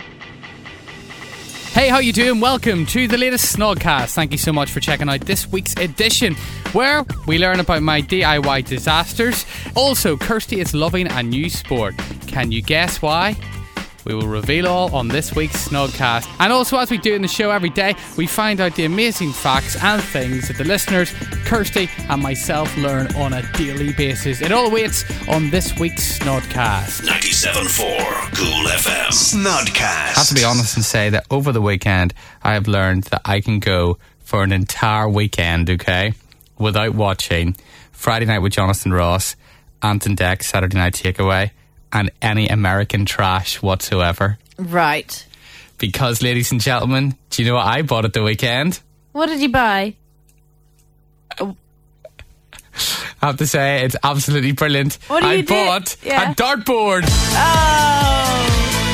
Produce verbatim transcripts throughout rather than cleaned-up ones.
Hey, how you doing? Welcome to the latest Snodcast. Thank you so much for checking out this week's edition, where we learn about my D I Y disasters. Also, Kirsty is loving a new sport. Can you guess why? We will reveal all on this week's Snodcast. And also, as we do in the show every day, we find out the amazing facts and things that the listeners, Kirsty and myself, learn on a daily basis. It all awaits on this week's Snodcast. ninety-seven point four Cool F M. Snodcast. I have to be honest and say that over the weekend, I have learned that I can go for an entire weekend, okay, without watching Friday Night with Jonathan Ross, Ant and Dec, Saturday Night Takeaway, and any American trash whatsoever. Right. Because, ladies and gentlemen, do you know what I bought at the weekend? What did you buy? I have to say, it's absolutely brilliant. What do I you do? bought Yeah. a dartboard. Oh!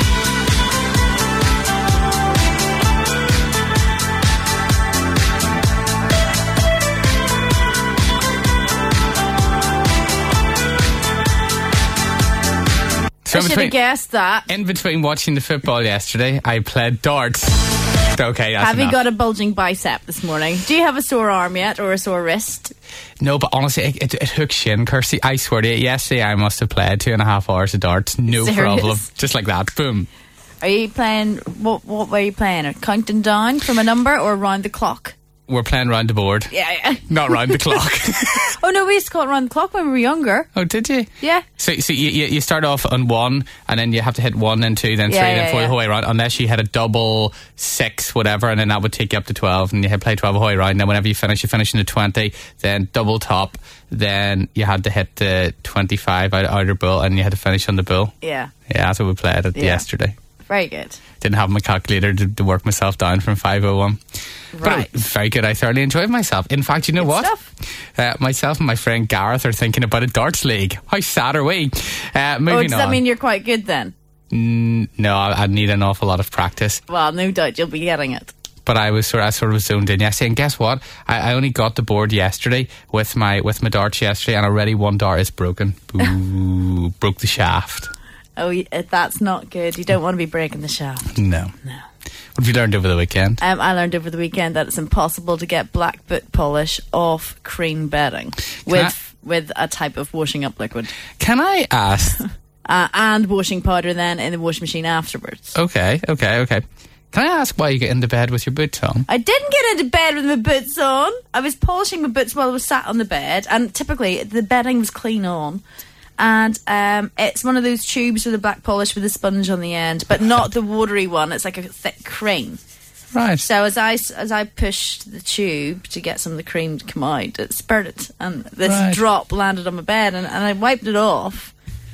So I should have guessed that. In between watching the football yesterday, I played darts. Okay, that's Have you enough. got a bulging bicep this morning? Do you have a sore arm yet or a sore wrist? No, but honestly, it, it, it hooks you in, Kirsty. I swear to you, yesterday I must have played two and a half hours of darts. No Serious? problem. Just like that. Boom. Are you playing, what What were you playing? Counting down from a number or round the clock? We're playing round the board. Yeah, yeah. Not round the clock. Oh no, we used to call it round the clock when we were younger. Oh, did you? Yeah. So, so you, you you start off on one, and then you have to hit one, then two, then three, Yeah, then yeah, four yeah. the whole way around. Unless you hit a double six, whatever, and then that would take you up to twelve, and you hit play twelve the whole way around. And then whenever you finish, you finish in the twenty, then double top, then you had to hit the twenty-five out outer bull, and you had to finish on the bull. Yeah. Yeah, that's what we played it Yeah. yesterday. Very good. Didn't have my calculator to, to work myself down from five oh one. But Right. it was very good. I thoroughly enjoyed myself. In fact, you know Good what? stuff. Uh, myself and my friend Gareth are thinking about a darts league. How sad are we? Uh, moving Oh, does on. that mean you're quite good then? Mm, no, I, I need an awful lot of practice. Well, no doubt you'll be getting it. But I was sort of, I sort of zoned in yesterday. And guess what? I, I only got the board yesterday with my with my darts yesterday, and already one dart is broken. Ooh, broke the shaft. Oh, y- uh, that's not good. You don't want to be breaking the shaft. No. No. What have you learned over the weekend? Um, I learned over the weekend that it's impossible to get black boot polish off cream bedding with with a type of washing up liquid Can I ask? uh, and washing powder then in the washing machine afterwards. Okay, okay, okay. Can I ask why you get into bed with your boots on? I didn't get into bed with my boots on. I was polishing my boots while I was sat on the bed, and typically the bedding was clean on. And um, it's one of those tubes with a black polish with a sponge on the end, but not the watery one. It's like a thick cream. Right. So as I as I pushed the tube to get some of the cream to come out, it spurted, and this Right. drop landed on my bed, and, and I wiped it off,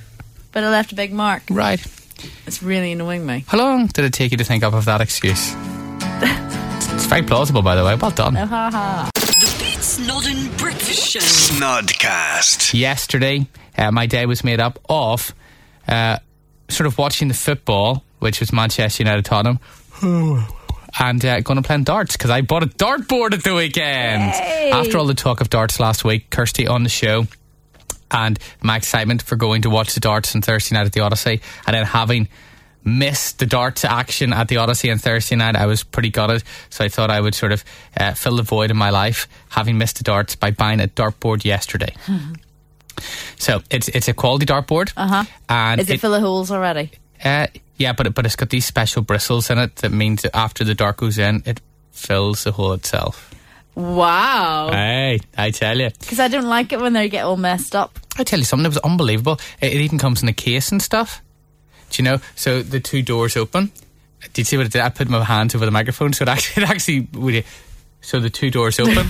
but it left a big mark. Right. It's really annoying me. How long did it take you to think up of that excuse? it's, it's very plausible, by the way. Well done. Oh, ha ha. The Beats Nodden Breakfast Show. Snodcast. Yesterday, uh, my day was made up of uh, sort of watching the football, which was Manchester United Tottenham, and uh, going to play darts because I bought a dartboard at the weekend. Yay. After all the talk of darts last week, Kirsty on the show, and my excitement for going to watch the darts on Thursday night at the Odyssey, and then having missed the darts action at the Odyssey on Thursday night, I was pretty gutted. So I thought I would sort of uh, fill the void in my life, having missed the darts, by buying a dartboard yesterday. So it's it's a quality dartboard. Uh-huh. And Is it, full of holes already? Uh, yeah, but it, but it's got these special bristles in it that means that after the dart goes in, it fills the hole itself. Wow. Hey, I tell you. Because I don't like it when they get all messed up. I tell you something, it was unbelievable. It, it even comes in a case and stuff. Do you know? So the two doors open. Did you see what it did? I put my hands over the microphone, so it actually, it actually would. So the two doors open.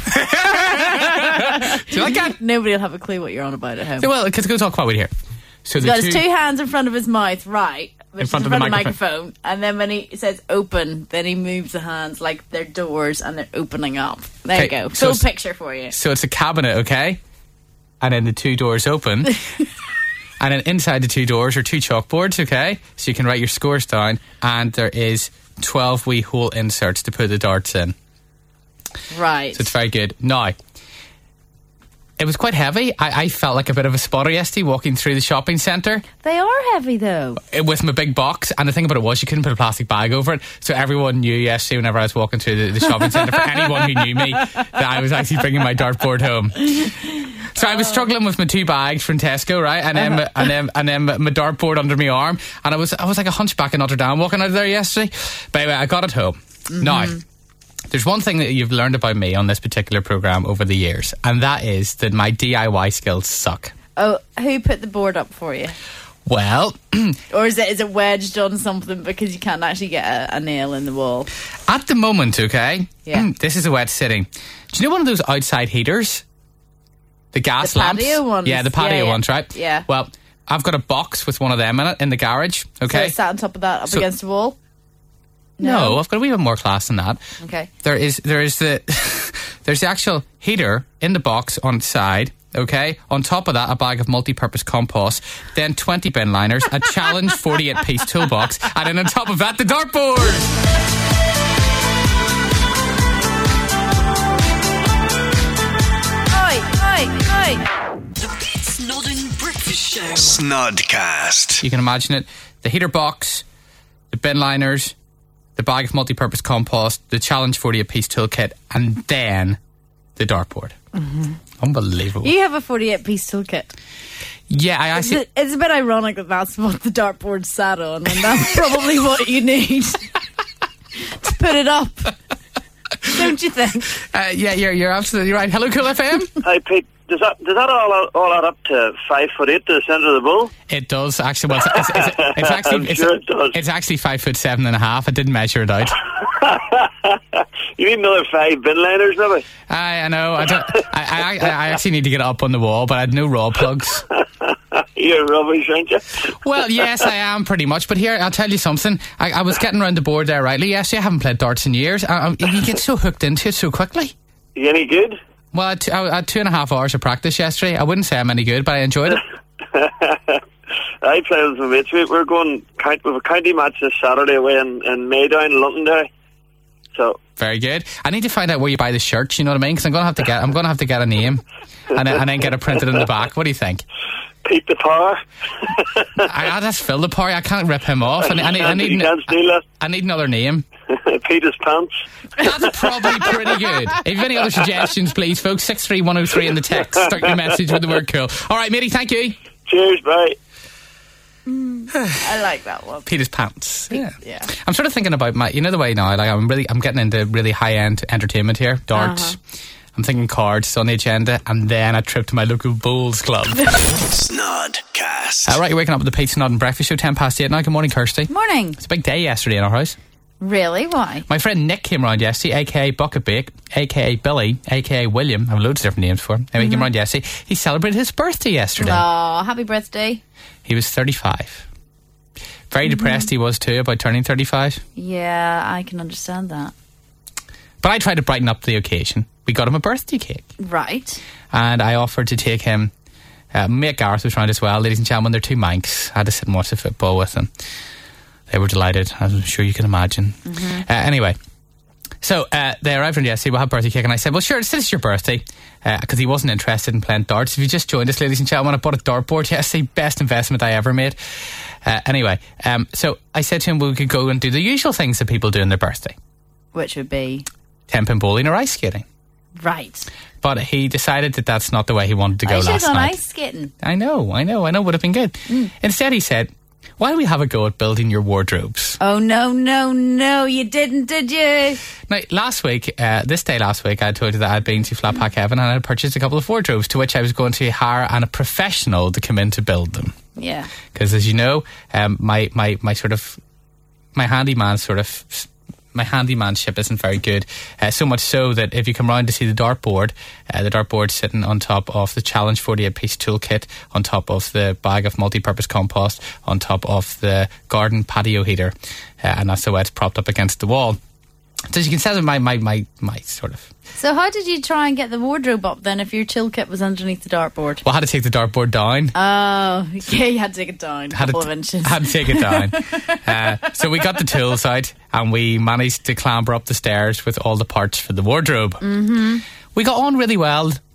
Do you like that? Nobody will have a clue what you're on about at home. Well, because go talk about it here. So He's the got two, his two hands in front of his mouth, right, which In front is of in the front of the microphone. microphone, and then when he says open, then he moves the hands like they're doors and they're opening up. There Okay, you go. so Full it's- picture for you. So it's a cabinet, okay? And then the two doors open. And then inside the two doors are two chalkboards, okay? So you can write your scores down. And there is twelve wee hole inserts to put the darts in. Right. So it's very good. Now, it was quite heavy. I, I felt like a bit of a spotter yesterday walking through the shopping centre. They are heavy though. With my big box, and the thing about it was you couldn't put a plastic bag over it, so everyone knew yesterday whenever I was walking through the, the shopping centre, for anyone who knew me, that I was actually bringing my dartboard home. So I was struggling with my two bags from Tesco, right, and then uh-huh. and then and then my dartboard under my arm, and I was I was like a hunchback in Notre Dame walking out of there yesterday. But anyway, I got it home. Mm-hmm. Now, there's one thing that you've learned about me on this particular programme over the years, and that is that my D I Y skills suck. Oh, who put the board up for you? Well, or is it is it wedged on something because you can't actually get a, a nail in the wall? At the moment, okay, yeah. This is a wet sitting. Do you know one of those outside heaters? The gas the lamps? patio ones. Yeah, the patio yeah, yeah. ones, right? Yeah. Well, I've got a box with one of them in it in the garage, okay? So it's sat on top of that, up so, against the wall? No. no, I've got a wee bit more class than that. Okay. There is there is the there's the actual heater in the box on its side, okay? On top of that, a bag of multi-purpose compost, then twenty bin liners, a Challenge forty-eight piece toolbox, and then on top of that, the dartboard! The Pete Snodden Breakfast Show. Snodcast. You can imagine it. The heater box, the bin liners, the bag of multi-purpose compost, the Challenge forty-eight piece toolkit, and then the dartboard. Mm-hmm. Unbelievable. You have a forty-eight piece toolkit. Yeah, I actually... It's a, it's a bit ironic that that's what the dartboard sat on, and that's probably what you need to put it up. Don't you think? Uh, yeah, you're, you're absolutely right. Hello, Cool F M. Hi, Pete. Does that does that all all add up to five foot eight to the centre of the bowl? It does actually. Well, it's, it's, it's, it's actually I'm it's, sure it does. It's actually five foot seven and a half. I didn't measure it out. You need another five bin liners, maybe. I, I know. I, don't, I, I I actually need to get it up on the wall, but I had no raw plugs. You're rubbish, aren't you? Well, yes, I am pretty much. But here, I'll tell you something. I, I was getting around the board there rightly. Yes, I haven't played darts in years. I, I, you get so hooked into it so quickly. You any good? Well, I had, two, I had two and a half hours of practice yesterday. I wouldn't say I'm any good, but I enjoyed it. I played with my mates. We We're going count with a county match this Saturday away in, in Maydown, Londonderry. So very good. I need to find out where you buy the shirts. You know what I mean? Because I'm going to have to get. I'm going to have to get a name, and then, and then get it printed in the back. What do you think? Pete the Power. I, I just Phil the Power. I can't rip him off. I, I, need, I, need, you can't steal it. I need another name. Peter's Pants. That's probably pretty good. If you have any other suggestions, please, folks, six three one oh three in the text. Start your message with the word cool. All right, matey, thank you. Cheers, bye. Mm, I like that one. Peter's Pants. Yeah. yeah. I'm sort of thinking about my, you know the way now, like I'm really, I'm getting into really high-end entertainment here. Darts. Uh-huh. I'm thinking cards on the agenda, and then a trip to my local bowls club. Snodcast. All right, you're waking up with the Pete Snodden Breakfast Show, ten past eight now. Good morning, Kirsty. Morning. It's a big day yesterday in our house. Really? Why? My friend Nick came round yesterday, aka Bucket Bake, aka Billy, aka William. I have loads of different names for him. Anyway, mm-hmm. He came round yesterday. He celebrated his birthday yesterday. Oh, happy birthday. He was thirty-five. Very mm-hmm. depressed he was too about turning thirty-five. Yeah, I can understand that. But I tried to brighten up the occasion. We got him a birthday cake. Right. And I offered to take him. Uh, mate Gareth was round as well. Ladies and gentlemen, they're two Manx. I had to sit and watch the football with them. They were delighted, as I'm sure you can imagine. Mm-hmm. Uh, anyway, so uh, they arrived on yesterday. We'll have birthday cake. And I said, well, sure, it's this your birthday. Because uh, he wasn't interested in playing darts. If you just joined us, ladies and gentlemen, I bought a dartboard yesterday. Best investment I ever made. Uh, anyway, um, so I said to him, we could go and do the usual things that people do on their birthday. Which would be? ten-pin bowling or ice skating. Right. But he decided that that's not the way he wanted to go I last on night. ice skating. I know, I know, I know. Would have been good. Mm. Instead, he said, why don't we have a go at building your wardrobes? Oh, no, no, no, you didn't, did you? Now, last week, uh, this day last week, I told you that I'd been to Flatpack Heaven and I had purchased a couple of wardrobes, to which I was going to hire an, a professional to come in to build them. Yeah. Because, as you know, um, my, my, my sort of, my handyman sort of... my handymanship isn't very good, uh, so much so that if you come round to see the dartboard, uh, the dartboard's sitting on top of the Challenge forty-eight piece toolkit, on top of the bag of multi-purpose compost, on top of the garden patio heater, uh, and that's the way it's propped up against the wall. So as you can tell, my, my, my, my sort of... So how did you try and get the wardrobe up then if your toolkit was underneath the dartboard? Well, I had to take the dartboard down. Oh, yeah, you had to take it down a had couple to, of inches. had to take it down. uh, so we got the tools out and we managed to clamber up the stairs with all the parts for the wardrobe. Mm-hmm. We got on really well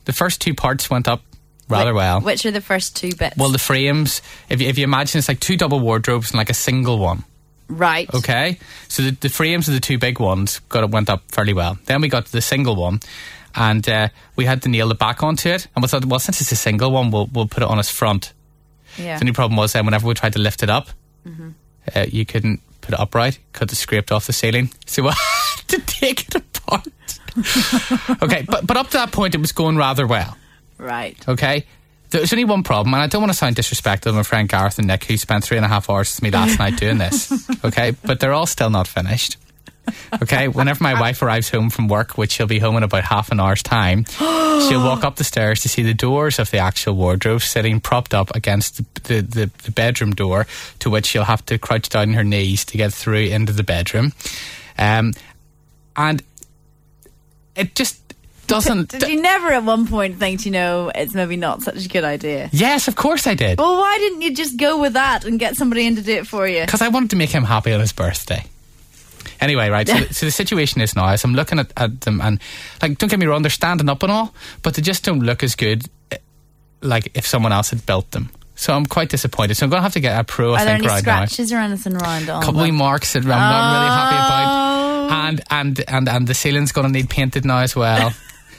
The first two parts went up rather Wh- well. Which are the first two bits? Well, the frames, if you, if you imagine it's like two double wardrobes and like a single one. Right. Okay? So the, the frames of the two big ones got went up fairly well. Then we got to the single one, and uh, we had to nail the back onto it. And we thought, well, since it's a single one, we'll, we'll put it on its front. Yeah. The only problem was then whenever we tried to lift it up, Mm-hmm. uh, you couldn't put it upright because it scraped off the ceiling. So we had to take it apart. Okay, but, but up to that point, it was going rather well. Right. Okay? There's only one problem, and I don't want to sound disrespectful to my friend Gareth and Nick, who spent three and a half hours with me last night doing this. Okay? But they're all still not finished. Okay? Whenever my wife arrives home from work, which she'll be home in about half an hour's time, she'll walk up the stairs to see the doors of the actual wardrobe sitting propped up against the, the, the, the bedroom door, to which she'll have to crouch down on her knees to get through into the bedroom. Um, and it just doesn't... Did you never at one point think, you know, it's maybe not such a good idea? Yes, of course I did. Well, why didn't you just go with that and get somebody in to do it for you? Because I wanted to make him happy on his birthday. Anyway, right, so, so the situation is now, as I'm looking at, at them, and, like, don't get me wrong, they're standing up and all, but they just don't look as good, eh, like, if someone else had built them. So I'm quite disappointed. So I'm going to have to get a pro, I Are there think, any right now. scratches or anything around on A couple of them? marks that I'm not really happy Oh. about. And, and, and, and the ceiling's going to need painted now as well.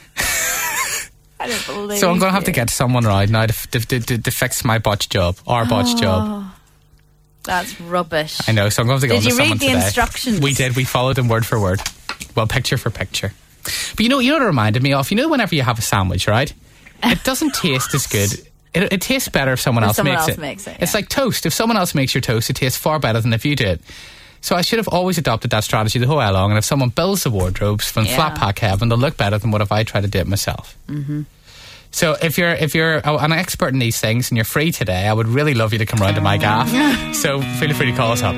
I don't believe So I'm going to have to you. get someone right now to, to, to, to fix my botch job, our botch Oh. job. That's rubbish. I know, so I'm going to have to go Did on to you read someone the today. instructions? We did. We followed them word for word. Well, picture for picture. But you know, you know what it reminded me of? You know, whenever you have a sandwich, right? It doesn't taste as good. It, it tastes better if someone If else someone makes else it. makes it, It's yeah. like toast. If someone else makes your toast, it tastes far better than if you do it. So I should have always adopted that strategy the whole way along. And if someone builds the wardrobes from Yeah. flat pack heaven, they'll look better than what if I try to do it myself. Mm-hmm. So if you're if you're an expert in these things and you're free today, I would really love you to come round to my gaff. So feel free to call us up.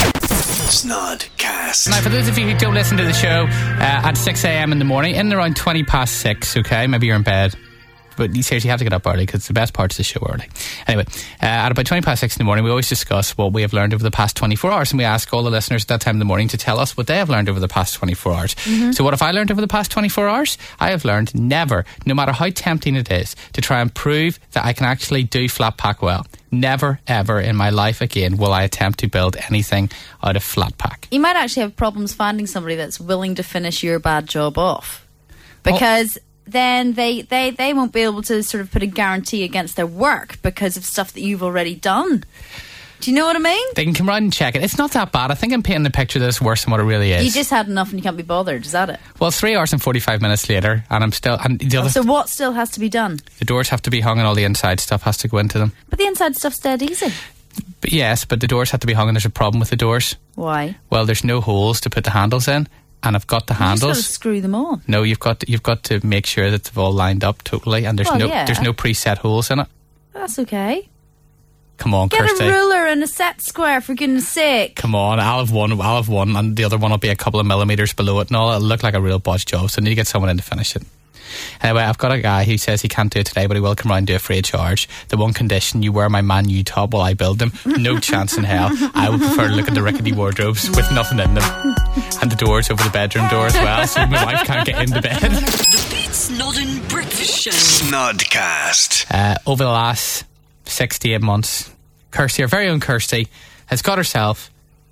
Snodcast. Now, for those of you who don't listen to the show uh, at six a.m. in the morning, in and around twenty past six, okay? Maybe you're in bed. But you seriously have to get up early because the best part is the show early. Anyway, uh, at about twenty past six in the morning, we always discuss what we have learned over the past twenty-four hours, and we ask all the listeners at that time in the morning to tell us what they have learned over the past twenty-four hours. Mm-hmm. So what have I learned over the past twenty-four hours? I have learned never, no matter how tempting it is, to try and prove that I can actually do flat pack well. Never, ever in my life again will I attempt to build anything out of flat pack. You might actually have problems finding somebody that's willing to finish your bad job off. Because... then they, they, they won't be able to sort of put a guarantee against their work because of stuff that you've already done. Do you know what I mean? They can come round and check it. It's not that bad. I think I'm painting a picture that's worse than what it really is. You just had enough and you can't be bothered. Is that it? Well, three hours and forty-five minutes later, and I'm still... And the, other, So what still has to be done? the doors have to be hung and all the inside stuff has to go into them. But the inside stuff's dead easy. But yes, but the doors have to be hung and there's a problem with the doors. Why? Well, there's no holes to put the handles in, and I've got the You just handles. got to screw them on. No, you've got to, you've got to make sure that they've all lined up totally, and there's Well, no yeah. there's no preset holes in it. That's okay. Come on, Get Kirsty. a ruler and a set square, for goodness sake. Come on, I'll have one, I'll have one, and the other one will be a couple of millimetres below it, and all. It'll look like a real botch job, so I need to get someone in to finish it. Anyway, I've got a guy who says he can't do it today, but he will come round and do it free of charge. The one condition, you wear my Man U top while I build them. No chance in hell. I would prefer to look at the rickety wardrobes with nothing in them. And the doors over the bedroom door as well, so my wife can't get into bed. The Beats Northern Breakfast Show. Snodcast. Uh, over the last six to eight months, Kirsty, our very own Kirsty, has got herself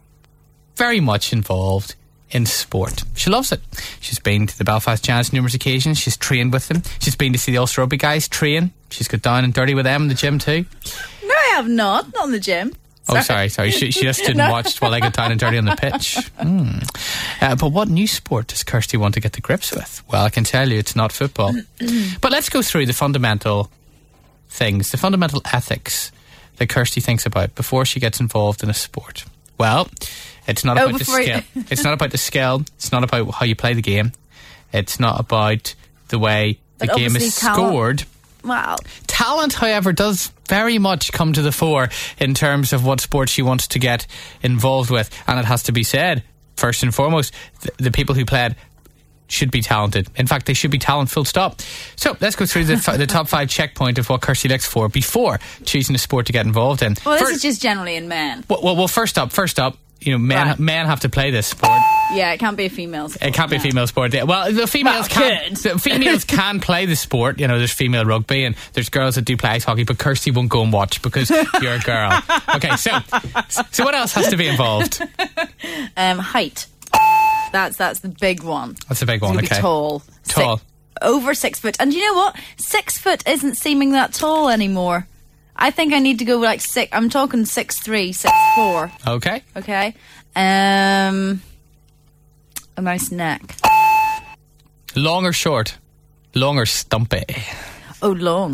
very much involved in sport. She loves it. She's been to the Belfast Giants numerous occasions. She's trained with them. She's been to see the Ulster Rugby guys train. She's got down and dirty with them in the gym too. No, I have not. Not in the gym. Oh, sorry, sorry. She, she just didn't No. watch while I got down and dirty on the pitch. Hmm. Uh, but what new sport does Kirsty want to get to grips with? Well, I can tell you it's not football. But let's go through the fundamental things, the fundamental ethics that Kirsty thinks about before she gets involved in a sport. Well, it's not Oh, about the before you- skill. It's not about the skill. It's not about how you play the game. It's not about the way the But game is obviously talent- scored. Wow. Talent, however, does very much come to the fore in terms of what sport she wants to get involved with. And it has to be said, first and foremost, the, the people who played should be talented. In fact, they should be talent, full stop. So let's go through the, f- the top five checkpoint of what Kirsty looks for before choosing a sport to get involved in. Well, this Fir- is just generally in men. well, well, well, first up, first up, you know, men Right. men have to play this sport. Yeah, it can't be a female sport. It can't be a no. female sport. Well, the females Well, can. could. The females can play the sport. You know, there's female rugby and there's girls that do play ice hockey. But Kirsty won't go and watch because you're a girl. Okay, so so what else has to be involved? Um, height. That's that's the big one. That's a big one. It's Okay, gonna be tall. Tall. Six, over six foot. And you know what? Six foot isn't seeming that tall anymore. I think I need to go like six. I'm talking six three, six four. Okay. Okay. Um, a nice neck. Long or short? Long or stumpy? Oh, long.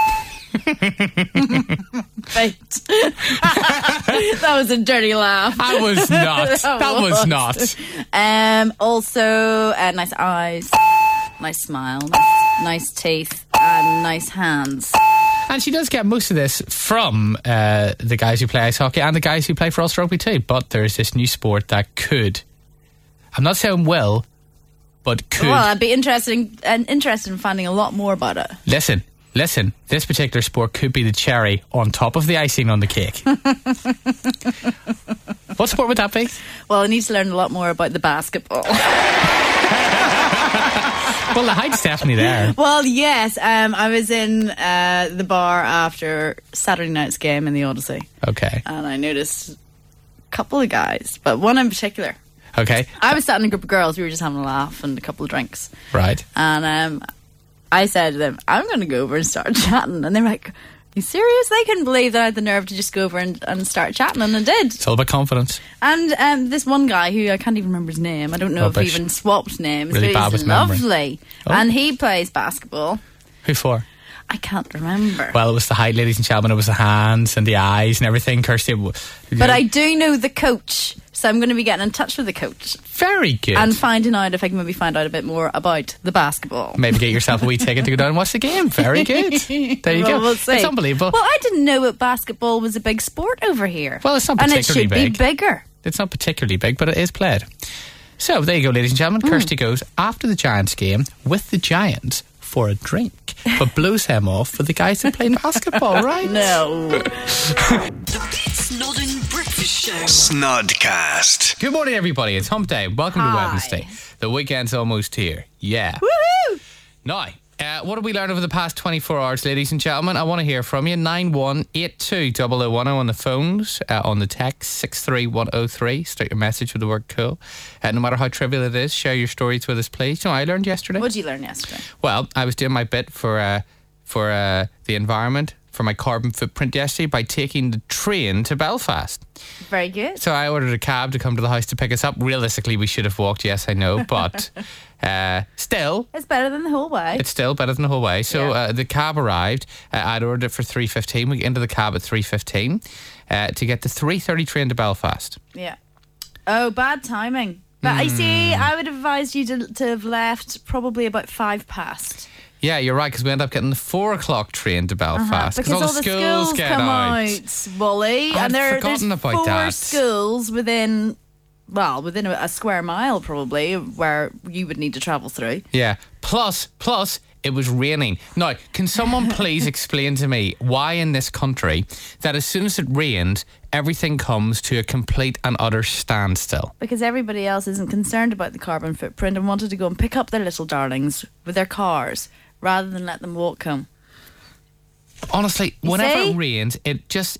Right. That was a dirty laugh. That was not. That was not. Um, also, uh, nice eyes, nice smile, nice, nice teeth, and nice hands. And she does get most of this from uh, the guys who play ice hockey and the guys who play for Ulster Rugby too. But there's this new sport that could, I'm not saying will, but could. Well, I'd be interested in, uh, interested in finding a lot more about it. Listen, listen, this particular sport could be the cherry on top of the icing on the cake. What sport would that be? Well, I need to learn a lot more about the basketball. Well, the height's definitely there. Well, yes. Um, I was in uh, the bar after Saturday night's game in the Odyssey, Okay, and I noticed a couple of guys, but one in particular. okay, I was sat in a group of girls. We were just having a laugh and a couple of drinks. right. And um, I said to them, I'm going to go over and start chatting. And they were like, are you serious? They couldn't believe that I had the nerve to just go over and, and start chatting. And I did. It's all about confidence. And um, this one guy who I can't even remember his name. I don't know if we Rubbish. even swapped names. Really but bad he's with memory. lovely. Oh. And he plays basketball. Who for? I can't remember. Well, it was the height, ladies and gentlemen. It was the hands and the eyes and everything. Kirsty, w- But I do know the coach. So I'm going to be getting in touch with the coach very good. and finding out if I can maybe find out a bit more about the basketball. Maybe get yourself a wee ticket to go down and watch the game. Very good. There you Well, go. we'll see. It's unbelievable. Well, I didn't know that basketball was a big sport over here. Well, it's not and it particularly should big. be bigger. It's not particularly big, but it is played. So there you go, ladies and gentlemen. Hmm. Kirsty goes after the Giants game with the Giants for a drink, but blows them off for the guys that play basketball, right? No. The Beats Nodding Breakfast Show. Snodcast. Good morning, everybody. It's Hump Day. Welcome Hi. to Wednesday. The weekend's almost here. Yeah. Woohoo! Now, uh, what have we learned over the past twenty-four hours, ladies and gentlemen? I want to hear from you. nine one eight two zero zero one zero on the phones, uh, on the text six three one zero three. Start your message with the word cool. Uh, no matter how trivial it is, share your stories with us, please. You know what I learned yesterday? What did you learn yesterday? Well, I was doing my bit for uh, for uh, the environment, for my carbon footprint yesterday by taking the train to Belfast. Very good. So I ordered a cab to come to the house to pick us up. Realistically, we should have walked, yes, I know, but uh, still, It's better than the whole way. it's still better than the whole way. So Yeah. uh, the cab arrived. Uh, I'd ordered it for three fifteen. We get into the cab at three fifteen uh, to get the three thirty train to Belfast. Yeah. Oh, bad timing. But I see, Hmm. I would advise you to, to have left probably about five past. Yeah, you're right, because we end up getting the four o'clock train to Belfast. Because all the schools, get come out. out, Wally. I'd and there, there's forgotten about four that. schools within, well, within a, a square mile probably, where you would need to travel through. Yeah. Plus, plus, it was raining. Now, can someone please explain to me why in this country that as soon as it rained, everything comes to a complete and utter standstill? Because everybody else isn't concerned about the carbon footprint and wanted to go and pick up their little darlings with their cars rather than let them walk home. Honestly, You whenever see? it rains, it just...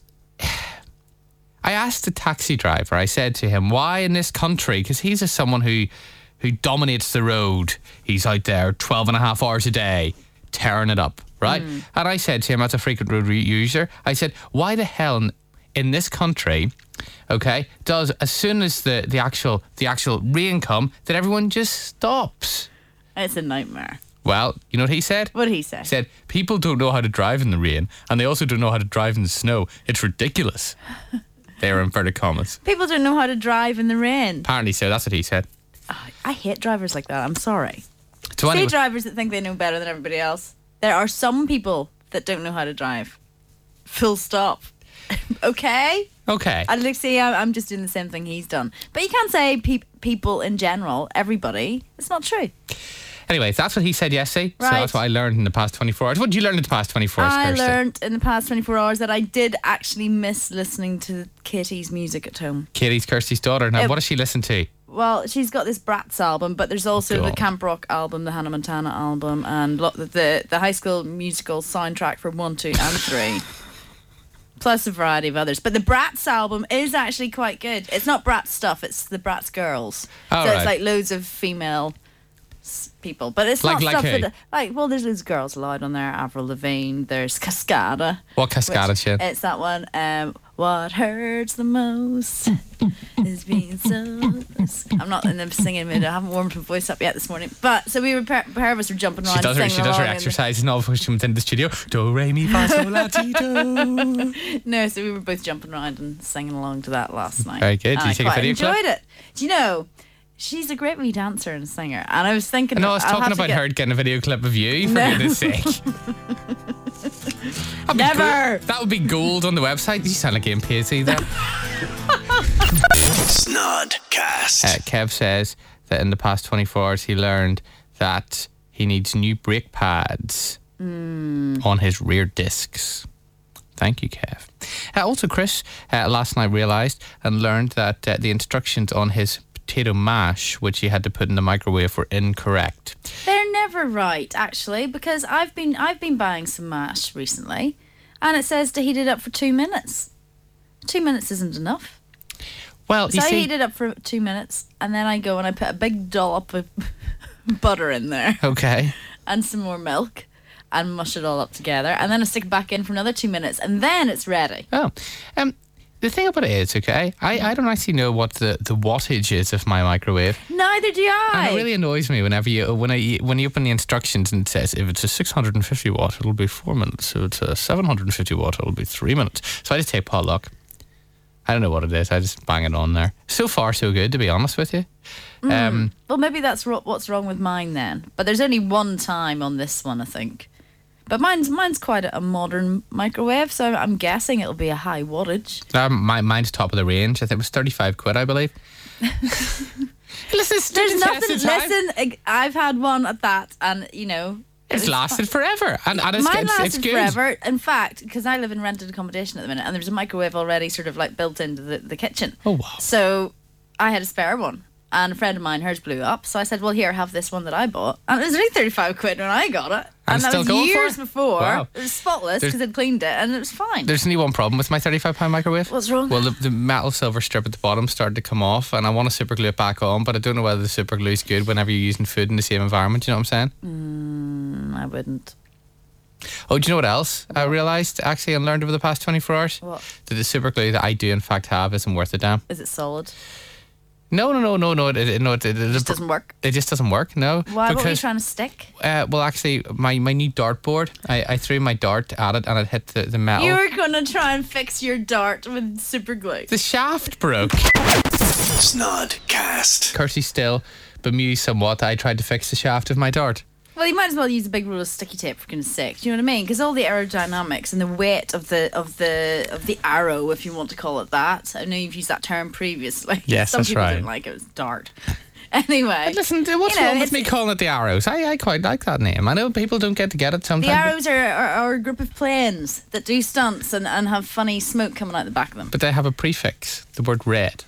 I asked the taxi driver, I said to him, why in this country? Because he's a someone who, who dominates the road. He's out there twelve and a half hours a day, tearing it up, right? Mm. And I said to him, as a frequent road re- user, I said, why the hell in, in this country, okay, does as soon as the, the actual the actual rain come, that everyone just stops? It's a nightmare. Well, you know what he said? What did he say? He said, people don't know how to drive in the rain, and they also don't know how to drive in the snow. It's ridiculous. They are inverted commas. People don't know how to drive in the rain. Apparently so, that's what he said. Oh, I hate drivers like that. I'm sorry. So See anyway, drivers that think they know better than everybody else. There are some people that don't know how to drive. Full stop. Okay? okay. I'd like to see, I- I'm just doing the same thing he's done. But you can't say pe- people in general, everybody. It's not true. Anyway, that's what he said yesterday. So Right. that's what I learned in the past twenty-four hours. What did you learn in the past twenty-four hours, I Kirsty? learnt in the past twenty-four hours that I did actually miss listening to Katie's music at home. Katie's Kirsty's daughter. Now, It- what does she listen to? well, she's got this Bratz album, but there's also God. the Camp Rock album, the Hannah Montana album, and lo- the the High School Musical soundtrack for one, two, and three. Plus a variety of others. But the Bratz album is actually quite good. It's not Bratz stuff, it's the Bratz girls. Oh, so right. it's like loads of female s- people. But it's Like- not like stuff who? that... Like, well, there's loads of girls allowed on there. Avril Lavigne, there's Cascada. What Cascada which- shit? It's that one. Um, what hurts the most is being so... I'm not in the singing mood. I haven't warmed my voice up yet this morning. But, so we were... A pair of us were jumping around She does her, singing she does her along in the- exercises and all before she comes into the studio. Do, re, mi, fa, sol, la, ti, do. No, so we were both jumping around and singing along to that last night. Very good. Did And you I take a quite video clip? enjoyed it. Do you know, she's a great wee dancer and singer. And I was thinking... No, I was I'll talking have to about get- her getting a video clip of you, for No. goodness sake. That'd be Never. gold- That would be gold on the website. You sound like Ian Pacey there. Snodcast. Uh, Kev says that in the past twenty-four hours he learned that he needs new brake pads on his rear discs. Thank you, Kev. Uh, also, Chris uh, last night realised and learned that uh, the instructions on his potato mash, which he had to put in the microwave, were incorrect. They're never right, actually, because I've been I've been buying some mash recently, and it says to heat it up for two minutes. Two minutes isn't enough. Well, So you I see, heat it up for two minutes, and then I go and I put a big dollop of butter in there okay. and some more milk, and mush it all up together, and then I stick it back in for another two minutes, and then it's ready. Oh, um, the thing about it is, okay, I, I don't actually know what the, the wattage is of my microwave. Neither do I. And it really annoys me whenever you when I when you open the instructions and it says if it's a six hundred fifty watt it'll be four minutes, if it's a seven hundred fifty watt it'll be three minutes. So I just take potluck. I don't know what it is. I just bang it on there. So far, so good, to be honest with you. Um, Well, maybe that's ro- what's wrong with mine then. But there's only one time on this one, I think. But mine's mine's quite a, a modern microwave, so I'm guessing it'll be a high wattage. um, my, mine's top of the range. I think it was thirty-five quid, I believe. Listen, it's There's the nothing. test of time. Listen, ig- I've had one at that, and you know, It's lasted forever, and, and it's, mine it's, lasted it's good. forever. In fact, because I live in rented accommodation at the minute, and there's a microwave already sort of like built into the, the kitchen. Oh, wow. So I had a spare one, and a friend of mine, hers blew up. So I said, "Well, here, have this one that I bought," and it was only thirty-five quid when I got it, And and, it's that still was going for years it? before. Wow. It was spotless There's- because I'd cleaned it, and it was fine. There's only one problem with my thirty-five pound microwave. What's wrong? Well, the, the metal silver strip at the bottom started to come off, and I want to super glue it back on, but I don't know whether the super glue is good whenever you're using food in the same environment. Do you know what I'm saying? Mm, I wouldn't. Oh, do you know what else I realised actually and learned over the past twenty-four hours? What? That the super glue that I do in fact have isn't worth a damn. Is it solid? No, no, no, no, no. It, it, no, it, it, It just doesn't work. It just doesn't work. No. Why? What were you because, trying to stick? uh, well, actually, my, my new dartboard, I, I threw my dart at it and it hit the, the metal. You were going to try and fix your dart with super glue. The shaft broke. Snodcast. Kirsty still bemused somewhat. I tried to fix the shaft of my dart. Well, you might as well use a big roll of sticky tape for goodness sake. Do you know what I mean? Because all the aerodynamics and the weight of the of the of the arrow, if you want to call it that. I know you've used that term previously. Yes, Some that's people right. don't like it. It's dart. Anyway, But listen, what's you know, wrong with it's- me calling it the Arrows? I, I quite like that name. I know people don't get to get it the sometimes. arrows are, are, are a group of planes that do stunts and, and have funny smoke coming out the back of them. But they have a prefix, the word red.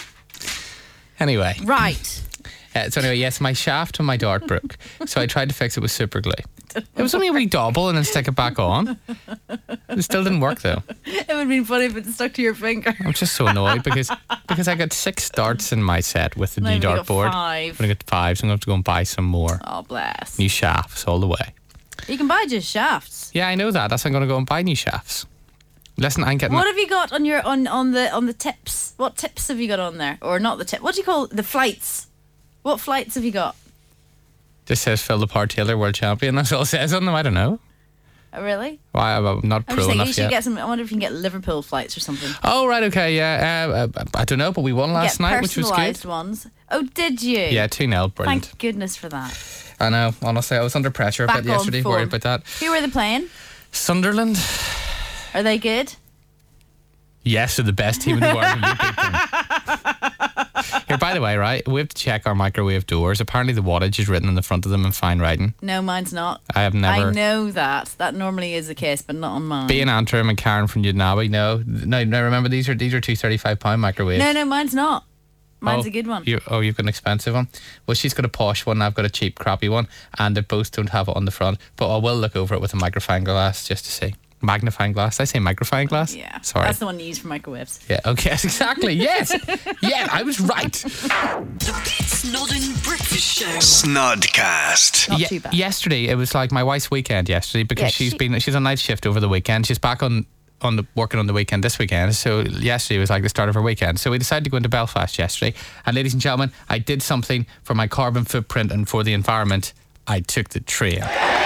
Anyway. Right. Uh, so anyway, yes, my shaft on my dart broke. So I tried to fix it with super glue. It was only a wee double and then stick it back on. It still didn't work though. It would have been funny if it stuck to your finger. I'm just so annoyed because because I got six darts in my set with the No, new you've got dart board. five. But I got five, so I'm going to have to go and buy some more. Oh, bless. New shafts all the way. You can buy just shafts. Yeah, I know that. That's why I'm going to go and buy new shafts. Listen, I'm getting... What have you got on your on, on the on the tips? What tips have you got on there? Or not the tip? What do you call the flights? What flights have you got? Just says Phil the Par Taylor world champion. That's all it says on them. I don't know. Oh, really? Why I'm not I'm pro just thinking you enough should yet. get some. I wonder if you can get Liverpool flights or something. Oh right, okay, yeah. Uh, uh, I don't know, but we won last get night, which was personalised good. ones. Oh, did you? Yeah, two nil, brilliant. Thank goodness for that. I know. Honestly, I was under pressure a Back bit on yesterday. form. Worried about that. Who are they playing? Sunderland. Are they good? Yes, they're the best team in the world. and you beat them. Here, by the way, right, we have to check our microwave doors. Apparently, the wattage is written on the front of them in fine writing. No, mine's not. I have never. I know that. That normally is the case, but not on mine. Being Antrim and Karen from Udnawi, no, no, no. Remember, these are these are two thirty-five pound microwaves. No, no, mine's not. Mine's oh, a good one. You, oh, you've got an expensive one? Well, she's got a posh one, I've got a cheap, crappy one, and they both don't have it on the front. But I will look over it with a magnifying glass just to see. Magnifying glass? Did I say magnifying glass? Yeah. Sorry. That's the one you use for microwaves. Yeah, okay, exactly. Yes. Yeah, I was right. The Pete Snodden Breakfast Show. Snodcast. Not Ye- too bad. Yesterday, it was like my wife's weekend yesterday because Yeah, she's she- been she's on night shift over the weekend. She's back on on the working on the weekend this weekend. So yesterday was like the start of her weekend. So we decided to go into Belfast yesterday. And ladies and gentlemen, I did something for my carbon footprint and for the environment. I took the train.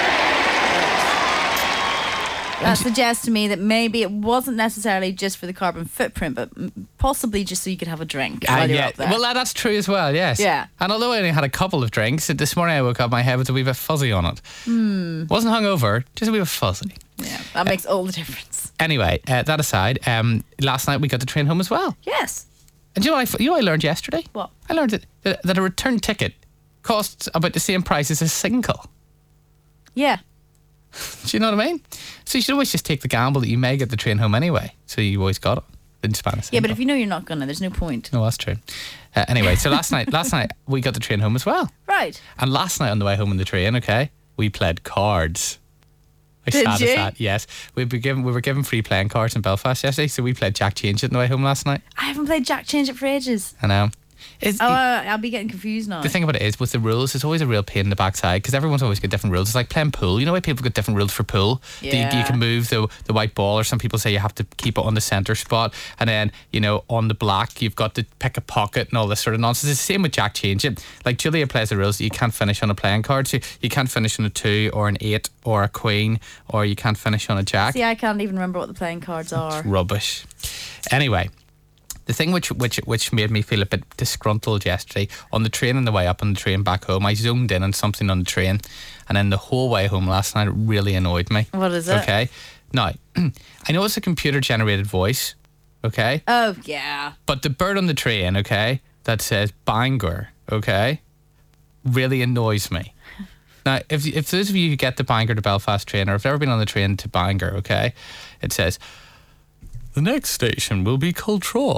That suggests to me that maybe it wasn't necessarily just for the carbon footprint, but m- possibly just so you could have a drink while Uh, you're yeah. up there. Well, that- that's true as well, yes. Yeah. And although I only had a couple of drinks, this morning I woke up, my head was a wee bit fuzzy on it. Hmm. Wasn't hungover, just a wee bit fuzzy. yeah, that makes all the difference. Anyway, uh, that aside, um, last night we got the train home as well. Yes. And do you know what I, f- you know what I learned yesterday? What? I learned that, that, that a return ticket costs about the same price as a single. Yeah. Do you know what I mean? So you should always just take the gamble that you may get the train home anyway. So you always got it. Didn't span a Yeah, single. but if you know you're not gonna, there's no point. No, that's true. Uh, anyway, so last night, last night we got the train home as well. Right. And last night on the way home in the train, okay, we played cards. How Did sad you? is that? Yes, we were given we were given free playing cards in Belfast yesterday, so we played Jack Change It on the way home last night. I haven't played Jack Change It for ages. I know. It's, Oh, uh, I'll be getting confused now. the thing about it is with the rules, it's always a real pain in the backside because everyone's always got different rules. It's like playing pool. You know why people got different rules for pool? That you, you Yeah. can move the the white ball, or some people say you have to keep it on the centre spot, and then you know on the black you've got to pick a pocket and all this sort of nonsense. It's the same with Jack Change It. Like Julia plays the rules that you can't finish on a playing card, so you can't finish on a two or an eight or a queen, or you can't finish on a jack. See, I can't even remember what the playing cards are. Rubbish. Anyway, the thing which which which made me feel a bit disgruntled yesterday on the train on the way up on the train back home, I zoomed in on something on the train, and then the whole way home last night it really annoyed me. What is it? Okay, now I know it's a computer generated voice, okay, Oh, yeah. but the bird on the train, okay, that says Bangor, okay, really annoys me. Now, if if those of you who get the Bangor to Belfast train, or have ever been on the train to Bangor, okay, it says, the next station will be Cultraw,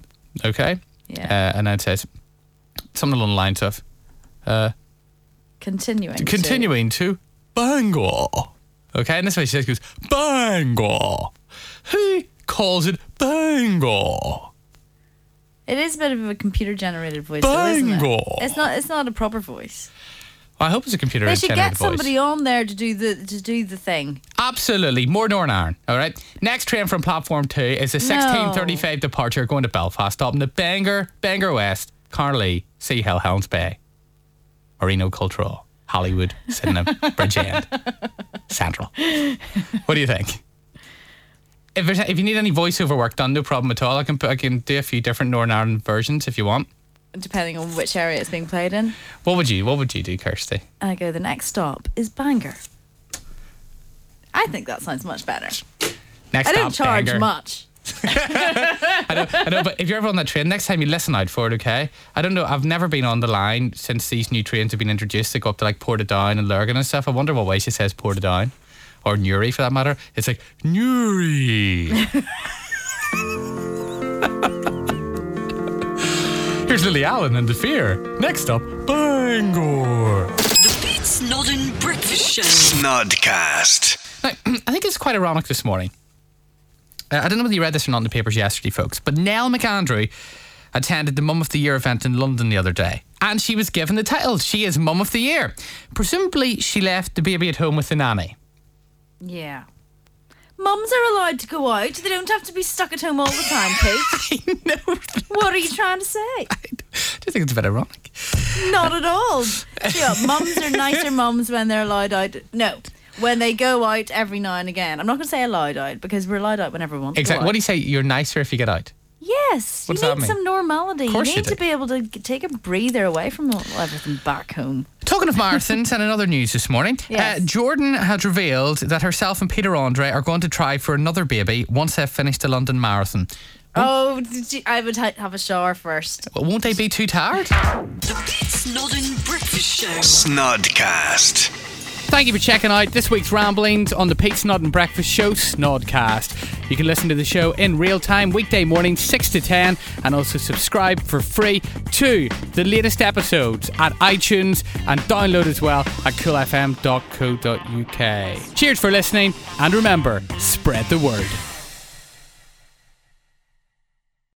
okay? Yeah. Uh, and then it says something along the lines of, uh, Continuing. to- continuing to Bangor, okay? And this way she goes, Bangor. Who calls it Bangor? It is a bit of a computer generated voice, though, isn't it? Bangor. It's not. It's not a proper voice. I hope it's a computer They should generated get voice. somebody on there to do the to do the thing. Absolutely, more Northern Ireland. All right. Next train from platform two is a sixteen thirty-five departure going to Belfast, stopping at Bangor, Bangor West, Carnley, Sea Hill, Helens Bay, Marino, Cultraw, Hollywood, Sydenham, Bridgend, Central. What do you think? If there's, if you need any voiceover work done, no problem at all. I can put, I can do a few different Northern Ireland versions if you want. Depending on which area it's being played in. What would you What would you do, Kirsty? I go, the next stop is Bangor. I think that sounds much better. Next I don't stop, charge Bangor. much. I know, I know, but if you're ever on that train, next time you listen out for it, okay? I don't know, I've never been on the line since these new trains have been introduced to go up to like Portadown and Lurgan and stuff. I wonder what way she says Portadown. Or Newry for that matter. It's like, Newry. Here's Lily Allen and The Fear. Next up, Bangor. The Pete Snodden Breakfast Show. Snodcast. Now, I think it's quite ironic this morning. Uh, I don't know whether you read this or not in the papers yesterday, folks, but Nell McAndrew attended the Mum of the Year event in London the other day, and she was given the title. She is Mum of the Year. Presumably, she left the baby at home with the nanny. Yeah. Mums are allowed to go out. They don't have to be stuck at home all the time, Pete. No, What are you trying to say? I do think it's a bit ironic. Not at all. Yeah, mums are nicer mums when they're allowed out. No, when they go out every now and again. I'm not going to say allowed out because we're allowed out whenever we want to go Exactly. out. What do you say? You're nicer if you get out. Yes, What you does that need mean? some normality. Of You course need you to do. be able to g- take a breather away from all- everything back home. Talking of marathons and in other news this morning, Yes. uh, Jordan has revealed that herself and Peter Andre are going to try for another baby once they've finished the London Marathon. Oh, did you, I would ha- have a shower first. Well, won't they be too tired? The Pete Snodden Breakfast Show. Snodcast. Thank you for checking out this week's ramblings on the Pete Snodden Breakfast Show, Snodcast. You can listen to the show in real time, weekday morning, six to ten, and also subscribe for free to the latest episodes at iTunes and download as well at cool f m dot co dot u k. Cheers for listening, and remember, spread the word.